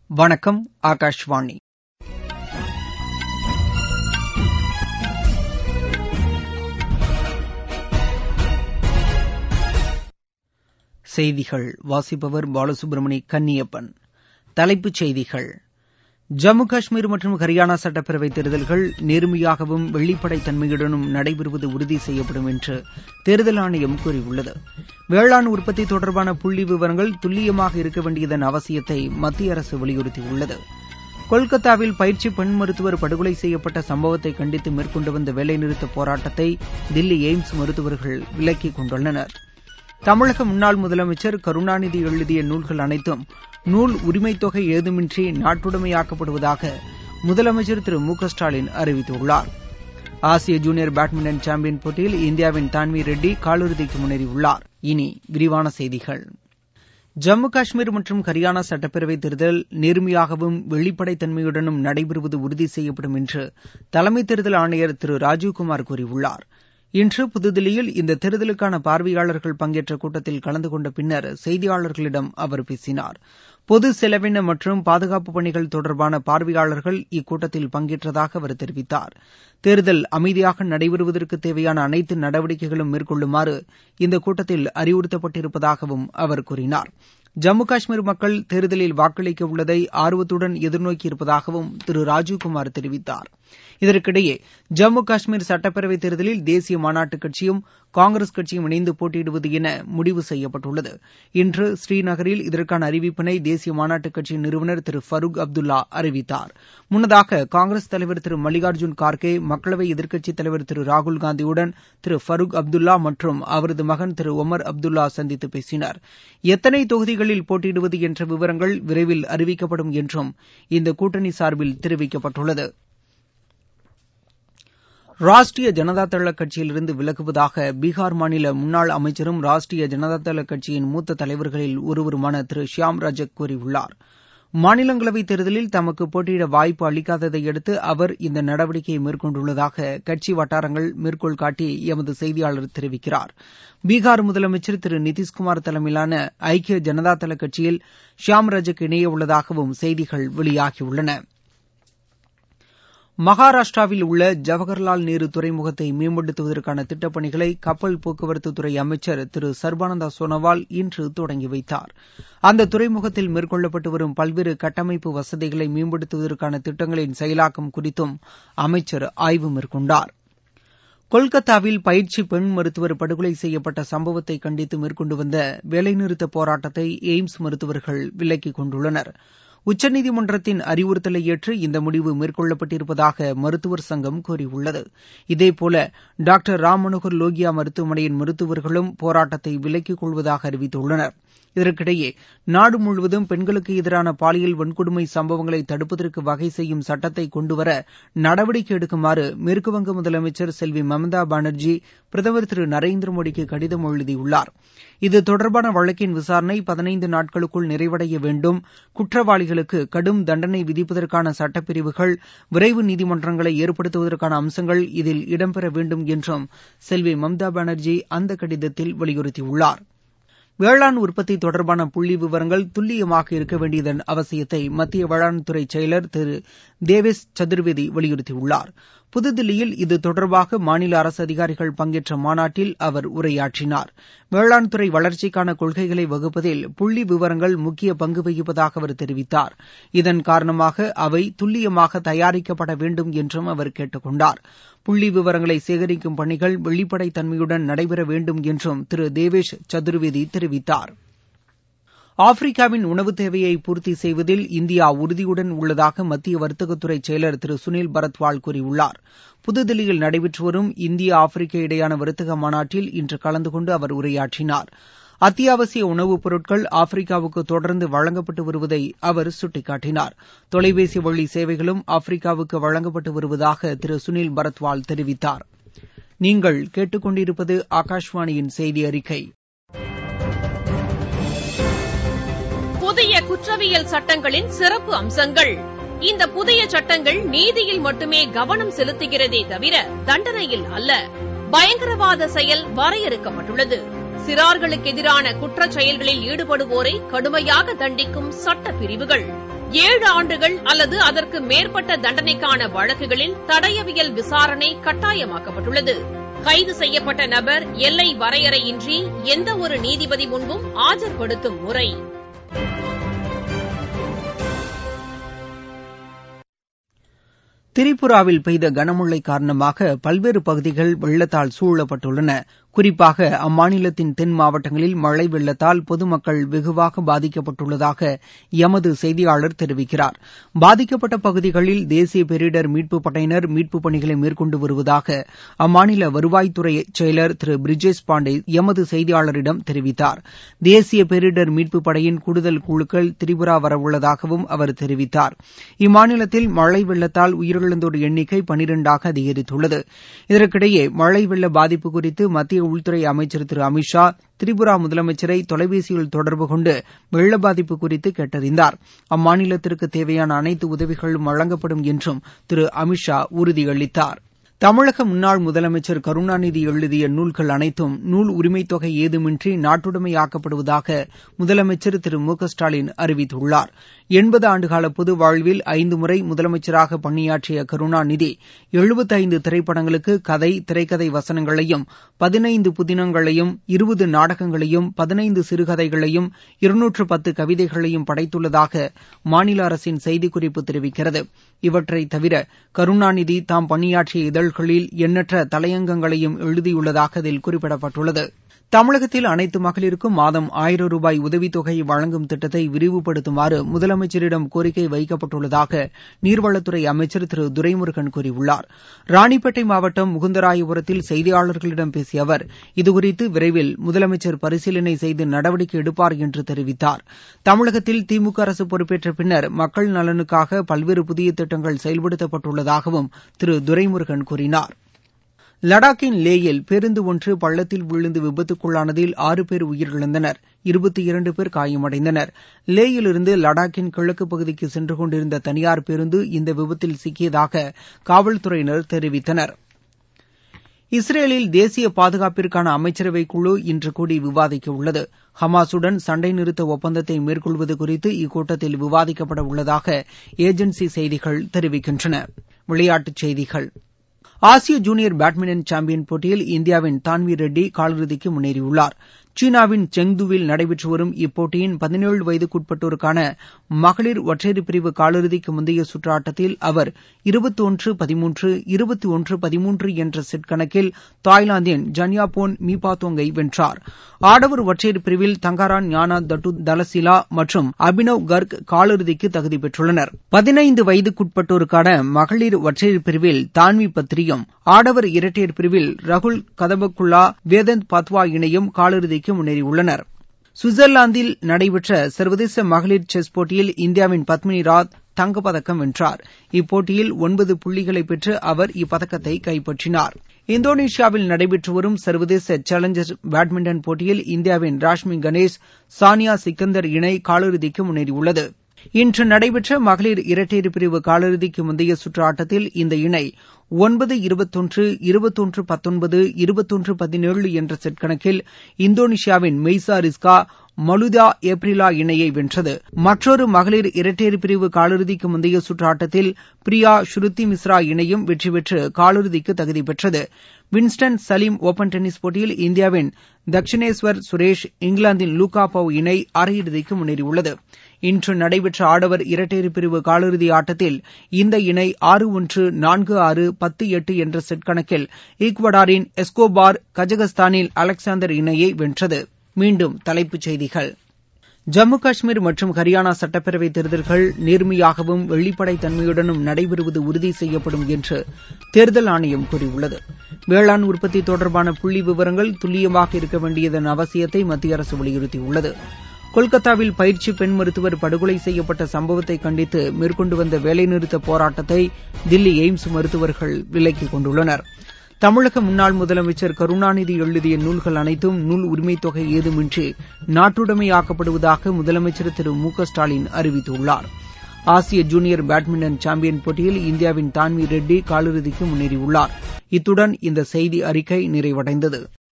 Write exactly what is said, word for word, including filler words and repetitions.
வணக்கம், ஆகாஷ்வாணி. செய்திகள் வாசிப்பவர் பாலசுப்ரமணி கன்னியப்பன். தலைப்புச் செய்திகள்: ஜம்மு காஷ்மீர் மற்றும் ஹரியானா சட்டப்பேரவைத் தேர்தல்கள் நேர்மையாகவும் வெளிப்படைத் தன்மையுடனும் நடைபெறுவது உறுதி செய்யப்படும் என்று தேர்தல் ஆணையம் கூறியுள்ளது. வேளாண் உற்பத்தி தொடர்பான புள்ளி விவரங்கள் துல்லியமாக இருக்க வேண்டியதன் அவசியத்தை மத்திய அரசு வலியுறுத்தியுள்ளது. கொல்கத்தாவில் பயிற்சி பெண் மருத்துவர் படுகொலை செய்யப்பட்ட சம்பவத்தை கண்டித்து மேற்கொண்டு வந்த வேலைநிறுத்த போராட்டத்தை தில்லி எய்ம்ஸ் மருத்துவர்கள் விலக்கிக் கொண்டுள்ளனர். தமிழக முன்னாள் முதலமைச்சர் கருணாநிதி எழுதிய நூல்கள் அனைத்தும் நூல் உரிமைத் தொகை ஏதுமின்றி நாட்டுடைமையாக்கப்படுவதாக முதலமைச்சர் திரு மு க ஸ்டாலின் அறிவித்துள்ளார். ஆசிய ஜூனியர் பேட்மிண்டன் சாம்பியன் போட்டியில் இந்தியாவின் தான்வி ரெட்டி காலிறுதிக்கு முன்னேறியுள்ளார். இனி விரிவான செய்திகள். ஜம்மு காஷ்மீர் மற்றும் ஹரியானா சட்டப்பேரவைத் தேர்தல் நேர்மையாகவும் வெளிப்படைத் தன்மையுடனும் நடைபெறுவது உறுதி செய்யப்படும் என்று தலைமை தேர்தல் ஆணையர் திரு ராஜீவ்குமார் கூறியுள்ளார். இன்று புதுதில்லியில் இந்த தேர்தலுக்கான பார்வையாளர்கள் பங்கேற்ற கூட்டத்தில் கலந்து கொண்ட பின்னர் செய்தியாளர்களிடம் அவர் பேசினார். பொது செலவின மற்றும் பாதுகாப்பு பணிகள் தொடர்பான பார்வையாளர்கள் இக்கூட்டத்தில் பங்கேற்றதாக அவர் தெரிவித்தார். தேர்தல் அமைதியாக நடைபெறுவதற்கு தேவையான அனைத்து நடவடிக்கைகளும் மேற்கொள்ளுமாறு இந்த கூட்டத்தில் அறிவுறுத்தப்பட்டிருப்பதாகவும் அவர் கூறினார். ஜம்மு காஷ்மீர் மக்கள் தேர்தலில் வாக்களிக்க உள்ளதை ஆர்வத்துடன் எதிர்நோக்கியிருப்பதாகவும் திரு ராஜீவ்குமார் தெரிவித்தார். இதற்கிடையே ஜம்மு காஷ்மீர் சட்டப்பேரவைத் தேர்தலில் தேசிய மாநாட்டுக் கட்சியும் காங்கிரஸ் கட்சியும் இணைந்து போட்டியிடுவது என முடிவு செய்யப்பட்டுள்ளது. இன்று ஸ்ரீநகரில் இதற்கான அறிவிப்பினை தேசிய மாநாட்டுக் கட்சியின் நிறுவனர் திரு ஃபரூக் அப்துல்லா அறிவித்தார். முன்னதாக காங்கிரஸ் தலைவர் திரு மல்லிகார்ஜுன் கார்கே மக்களவை எதிர்க்கட்சித் தலைவர் திரு ராகுல்காந்தியுடன் திரு ஃபரூக் அப்துல்லா மற்றும் அவரது மகன் திரு ஒமர் அப்துல்லா சந்தித்து பேசினர். எத்தனை தொகுதிகளில் போட்டியிடுவது என்ற விவரங்கள் விரைவில் அறிவிக்கப்படும் என்றும் இந்த கூட்டணி சார்பில் தெரிவிக்கப்பட்டுள்ளது. ராஷ்டிரிய ஜனதாதள கட்சியிலிருந்து விலகுவதாக பீகார் மாநில முன்னாள் அமைச்சரும் ராஷ்டிரிய ஜனதாதள கட்சியின் மூத்த தலைவர்களில் ஒருவருமான திரு ஷியாம் ரஜக் கூறியுள்ளார். மாநிலங்களவைத் தேர்தலில் தமக்கு போட்டியிட வாய்ப்பு அளிக்காததை அடுத்து அவர் இந்த நடவடிக்கையை மேற்கொண்டுள்ளதாக கட்சி வட்டாரங்கள் மேற்கோள் காட்டி எமது செய்தியாளர் தெரிவிக்கிறார். பீகார் முதலமைச்சர் திரு நிதிஷ்குமார் தலைமையிலான ஐக்கிய ஜனதாதள கட்சியில் ஷியாம் ரஜக் இணைய உள்ளதாகவும் செய்திகள் வெளியாகியுள்ளன. மகாராஷ்டிராவில் உள்ள ஜவஹர்லால் நேரு துறைமுகத்தை மேம்படுத்துவதற்கான திட்டப்பணிகளை கப்பல் போக்குவரத்துத்துறை அமைச்சர் திரு சர்பானந்தா சோனோவால் இன்று தொடங்கி வைத்தார். அந்த துறைமுகத்தில் மேற்கொள்ளப்பட்டு வரும் பல்வேறு கட்டமைப்பு வசதிகளை மேம்படுத்துவதற்கான திட்டங்களின் செயலாக்கம் குறித்தும் அமைச்சர் ஆய்வு மேற்கொண்டார். கொல்கத்தாவில் பயிற்சி பெண் மருத்துவர் படுகொலை செய்யப்பட்ட சம்பவத்தை கண்டித்து மேற்கொண்டு வந்த வேலைநிறுத்த போராட்டத்தை எய்ம்ஸ் மருத்துவர்கள் விலக்கிக் கொண்டுள்ளனர். உச்சநீதிமன்றத்தின் அறிவுறுத்தலை ஏற்று இந்த முடிவு மேற்கொள்ளப்பட்டிருப்பதாக மருத்துவர் சங்கம் கூறியுள்ளது. இதேபோல டாக்டர் ராம் மனோகர் லோகியா மருத்துவமனையின் மருத்துவர்களும் போராட்டத்தை விலக்கிக் கொள்வதாக அறிவித்துள்ளனர். இதற்கிடையே நாடு முழுவதும் பெண்களுக்கு எதிரான பாலியல் வன்கொடுமை சம்பவங்களை தடுப்பதற்கு வகை செய்யும் சட்டத்தை கொண்டுவர நடவடிக்கை எடுக்குமாறு மேற்குவங்க முதலமைச்சர் செல்வி மம்தா பானர்ஜி பிரதமர் திரு நரேந்திர மோடிக்கு கடிதம் எழுதியுள்ளார். இது தொடர்பான வழக்கின் விசாரணை பதினைந்து நாட்களுக்குள் நிறைவடைய வேண்டும், குற்றவாளிகளுக்கு கடும் தண்டனை விதிப்பதற்கான சட்டப்பிரிவுகள், விரைவு நீதிமன்றங்களை ஏற்படுத்துவதற்கான அம்சங்கள் இதில் இடம்பெற வேண்டும் என்றும் செல்வி மம்தா பானர்ஜி அந்த கடிதத்தில் வலியுறுத்தியுள்ளார். வேளாண் உற்பத்தி தொடர்பான புள்ளி விவரங்கள் துல்லியமாக இருக்க வேண்டியதன் அவசியத்தை மத்திய வேளாண் துறை செயலர் திரு தேவேஷ் சதுர்வேதி வலியுறுத்தியுள்ளார். புதுதில்லியில் இது தொடர்பாக மாநில அரசு அதிகாரிகள் பங்கேற்ற மாநாட்டில் அவர் உரையாற்றினார். வேளாண் துறை வளர்ச்சிக்கான கொள்கைகளை வகுப்பதில் புள்ளி விவரங்கள் முக்கிய பங்கு வகிப்பதாக அவர் தெரிவித்தார். இதன் காரணமாக அவை துல்லியமாக தயாரிக்கப்பட வேண்டும் என்றும் அவர் கேட்டுக் கொண்டார். புள்ளி விவரங்களை சேகரிக்கும் பணிகள் வெளிப்படைத் தன்மையுடன் நடைபெற வேண்டும் என்றும் திரு தேவேஷ் சதுர்வேதி தெரிவித்தார். ஆப்பிரிக்காவின் உணவு தேவையை பூர்த்தி செய்வதில் இந்தியா உறுதியுடன் உள்ளதாக மத்திய வர்த்தகத்துறை செயலர் திரு சுனில் பரத்வால் கூறியுள்ளார். புதுதில்லியில் நடைபெற்று வரும் இந்தியா ஆப்பிரிக்கா இடையேயான வர்த்தக மாநாட்டில் இன்று கலந்து கொண்டு அவர் உரையாற்றினார். அத்தியாவசிய உணவுப் பொருட்கள் ஆப்பிரிக்காவுக்கு தொடர்ந்து வழங்கப்பட்டு வருவதை அவர் சுட்டிக்காட்டினார். தொலைபேசி வழி சேவைகளும் ஆப்பிரிக்காவுக்கு வழங்கப்பட்டு வருவதாக திரு சுனில் பரத்வால் தெரிவித்தார். நீங்கள் கேட்டுக்கொண்டிருப்பது ஆகாஷ்வாணியின் செய்தி அறிக்கை. புதிய குற்றவியல் சட்டங்களின் சிறப்பு அம்சங்கள். இந்த புதிய சட்டங்கள் நீதியில் மட்டுமே கவனம் செலுத்துகிறதே தவிர தண்டனையில் அல்ல. பயங்கரவாத செயல் வரையறுக்கப்பட்டுள்ளது. சிறார்களுக்கு எதிரான குற்றச் செயல்களில் ஈடுபடுவோரை கடுமையாக தண்டிக்கும் சட்டப் பிரிவுகள். ஏழு ஆண்டுகள் அல்லது அதற்கு மேற்பட்ட தண்டனைக்கான வழக்குகளில் தடயவியல் விசாரணை கட்டாயமாக்கப்பட்டுள்ளது. கைது செய்யப்பட்ட நபர் எல்லை வரையறையின்றி எந்தவொரு நீதிபதி முன்பும் ஆஜர்படுத்தும் முறை. திரிபுராவில் பெய்த கனமழை காரணமாக பல்வேறு பகுதிகள் வெள்ளத்தால் சூழப்பட்டுள்ளன. குறிப்பாக அம்மாநிலத்தின் தென் மாவட்டங்களில் மழை வெள்ளத்தால் பொதுமக்கள் வெகுவாக பாதிக்கப்பட்டுள்ளதாக எமது செய்தியாளர் தெரிவிக்கிறார். பாதிக்கப்பட்ட பகுதிகளில் தேசிய பேரிடர் மீட்புப் படையினர் மீட்புப் பணிகளை மேற்கொண்டு வருவதாக அம்மாநில வருவாய்த்துறை செயலர் திரு பிரிஜேஷ் பாண்டே எமது செய்தியாளரிடம் தெரிவித்தார். தேசிய பேரிடர் மீட்புப் படையின் கூடுதல் குழுக்கள் திரிபுரா வரவுள்ளதாகவும் அவர் தெரிவித்தார். இம்மாநிலத்தில் மழை வெள்ளத்தால் உயிரிழந்தோர் எண்ணிக்கை பனிரெண்டாக அதிகரித்துள்ளது. இதற்கிடையே மழை வெள்ள பாதிப்பு குறித்து மத்திய உள்துறை அமைச்சர் திரு அமித் ஷா திரிபுரா முதலமைச்சரை தொலைபேசியில் தொடர்பு கொண்டு வெள்ள பாதிப்பு குறித்து கேட்டறிந்தார். அம்மாநிலத்திற்கு தேவையான அனைத்து உதவிகளும் வழங்கப்படும் என்றும் திரு அமித் ஷா உறுதியளித்தார். தமிழக முன்னாள் முதலமைச்சர் கருணாநிதி எழுதிய நூல்கள் அனைத்தும் நூல் உரிமைத் தொகை ஏதுமின்றி நாட்டுடைமையாக்கப்படுவதாக முதலமைச்சர் திரு மு க ஸ்டாலின் அறிவித்துள்ளார். எண்பது ஆண்டுகால பொது வாழ்வில் ஐந்து முறை முதலமைச்சராக பணியாற்றிய கருணாநிதி எழுபத்தைந்து திரைப்படங்களுக்கு கதை, திரைக்கதை வசனங்களையும், பதினைந்து புதினங்களையும், இருபது நாடகங்களையும், பதினைந்து சிறுகதைகளையும், இருநூற்று பத்து கவிதைகளையும் படைத்துள்ளதாக மாநில அரசின் செய்திக்குறிப்பு தெரிவிக்கிறது. இவற்றை தவிர கருணாநிதி தாம் பணியாற்றிய இதழ்களில் எண்ணற்ற தலையங்கங்களையும் எழுதியுள்ளதாக அதில் குறிப்பிடப்பட்டுள்ளது. தமிழகத்தில் அனைத்து மகளிருக்கும் மாதம் ஆயிரம் ரூபாய் உதவித்தொகையை வழங்கும் திட்டத்தை விரிவுபடுத்துமாறு முதலமைச்சரிடம் கோரிக்கை வைக்கப்பட்டுள்ளதாக நீர்வளத்துறை அமைச்சர் திரு துரைமுருகன் கூறியுள்ளார். ராணிப்பேட்டை மாவட்டம் முகுந்தராயபுரத்தில் செய்தியாளர்களிடம் பேசிய அவர் இதுகுறித்து விரைவில் முதலமைச்சர் பரிசீலனை செய்து நடவடிக்கை எடுப்பார் என்று தெரிவித்தார். தமிழகத்தில் திமுக அரசு பொறுப்பேற்ற பின்னர் மக்கள் நலனுக்காக பல்வேறு புதிய திட்டங்கள் செயல்படுத்தப்பட்டுள்ளதாகவும் திரு துரைமுருகன் கூறினார். லடாக்கின் லேயில் பேருந்து ஒன்று பள்ளத்தில் விழுந்து விபத்துக்குள்ளானதில் ஆறு பேர் உயிரிழந்தனர், இருபத்தி இரண்டு பேர் காயமடைந்தனர். லேயிலிருந்து லடாக்கின் கிழக்கு பகுதிக்கு சென்று கொண்டிருந்த தனியார் பேருந்து இந்த விபத்தில் சிக்கியதாக காவல்துறையினர் தெரிவித்தனர். இஸ்ரேலில் தேசிய பாதுகாப்பிற்கான அமைச்சரவை குழு இன்று கூடி விவாதிக்க உள்ளது. ஹமாசுடன் சண்டை நிறுத்த ஒப்பந்தத்தை மேற்கொள்வது குறித்து இக்கூட்டத்தில் விவாதிக்கப்பட உள்ளதாக ஏஜென்சி செய்திகள் தெரிவிக்கின்றன. விளையாட்டுச் செய்திகள். ஆசிய ஜூனியர் பேட்மிண்டன் சாம்பியன் போட்டியில் இந்தியாவின் தான்வி ரெட்டி காலிறுதிக்கு முன்னேறியுள்ளார். சீனாவின் செங்துவில் நடைபெற்று வரும் இப்போட்டியின் பதினேழு வயதுக்குட்பட்டோருக்கான மகளிர் ஒற்றையர் பிரிவு காலிறுதிக்கு முந்தைய சுற்று ஆட்டத்தில் அவர் இருபத்தி ஒன்று பதிமூன்று இருபத்தி ஒன்று பதிமூன்று என்ற செட் கணக்கில் தாய்லாந்தின் ஜன்யாபோன் மீபாத்தோங்கை வென்றார். ஆடவர் ஒற்றையர் பிரிவில் தங்காரான் ஞானா தட்டு தலசிலா மற்றும் அபினவ் கர்க் காலிறுதிக்கு தகுதி பெற்றுள்ளனர். பதினைந்து வயதுக்குட்பட்டோருக்கான மகளிர் ஒற்றையர் பிரிவில் தான்வி பத்ரியும், ஆடவர் இரட்டையர் பிரிவில் ரகுல் கதபக்குல்லா வேதந்த் பத்வா இணையும் காலிறுதிக்கு முன்னேறியுள்ளனர். சுவிட்சர்லாந்தில் நடைபெற்ற சர்வதேச மகளிர் செஸ் போட்டியில் இந்தியாவின் பத்மினி ராத் தங்கப்பதக்கம் வென்றார். இப்போட்டியில் ஒன்பது புள்ளிகளை பெற்று அவர் இப்பதக்கத்தை கைப்பற்றினார். இந்தோனேஷியாவில் நடைபெற்று வரும் சர்வதேச சேலஞ்சர் பேட்மிண்டன் போட்டியில் இந்தியாவின் ராஷ்மி கணேஷ், சானியா சிக்கந்தர் இணை காலிறுதிக்கு முன்னேறியுள்ளது. இன்று நடைபெற்ற மகளிர் இரட்டையர் பிரிவு காலிறுதிக்கு முந்தைய சுற்று ஆட்டத்தில் இந்த இணை ஒன்பது இருபத்தொன்று இருபத்தொன்று பத்தொன்பது இருபத்தொன்று பதினேழு என்ற செட் கணக்கில் இந்தோனேஷியாவின் மெய்சா ரிஸ்கா மலுதா ஏப்ரிலா இணையை வென்றது. மற்றொரு மகளிர் இரட்டையர் பிரிவு காலிறுதிக்கு முந்தைய சுற்று ஆட்டத்தில் பிரியா ஸ்ருதி மிஸ்ரா இணையும் வெற்றி பெற்று காலிறுதிக்கு தகுதி பெற்றது. வின்ஸ்டன் சலீம் ஓபன் டென்னிஸ் போட்டியில் இந்தியாவின் தக்ஷினேஸ்வர் சுரேஷ், இங்கிலாந்தின் லூகா பவ் இணை அரையிறுதிக்கு முன்னேறியுள்ளது. இன்று நடைபெற்ற ஆடவர் இரட்டையர் பிரிவு காலிறுதி ஆட்டத்தில் இந்த இணை ஆறு ஒன்று நான்கு ஆறு பத்து எட்டு என்ற செட் கணக்கில் ஈக்வடாரின் எஸ்கோபார், கஜகஸ்தானின் அலெக்சாந்தர் இணையை வென்றது. மீண்டும் தலைப்புச் செய்திகள். ஜம்மு காஷ்மீர் மற்றும் ஹரியானா சட்டப்பேரவை தேர்தல்கள் நேர்மையாகவும் வெளிப்படைத் தன்மையுடனும் நடைபெறுவது உறுதி செய்யப்படும் என்று தேர்தல் ஆணையம் கூறியுள்ளது. வேளாண் உற்பத்தி தொடர்பான புள்ளி விவரங்கள் துல்லியமாக இருக்க வேண்டியதன் அவசியத்தை மத்திய அரசு வலியுறுத்தியுள்ளது. கொல்கத்தாவில் பயிற்சி பெண் மருத்துவர் படுகொலை செய்யப்பட்ட சம்பவத்தை கண்டித்து மேற்கொண்டு வந்த வேலைநிறுத்த போராட்டத்தை தில்லி எய்ம்ஸ் மருத்துவர்கள் விலக்கிக் கொண்டுள்ளனர். தமிழக முன்னாள் முதலமைச்சர் கருணாநிதி எழுதிய நூல்கள் அனைத்தும் நூல் உரிமைத் தொகை ஏதுமின்றி நாட்டுடைமையாக்கப்படுவதாக முதலமைச்சர் திரு மு க ஸ்டாலின் அறிவித்துள்ளார். ஆசிய ஜூனியர் பேட்மிண்டன் சாம்பியன் போட்டியில் இந்தியாவின் தான்வி ரெட்டி காலிறுதிக்கு முன்னேறியுள்ளார். இத்துடன் இந்த செய்தி அறிக்கை நிறைவடைந்தது.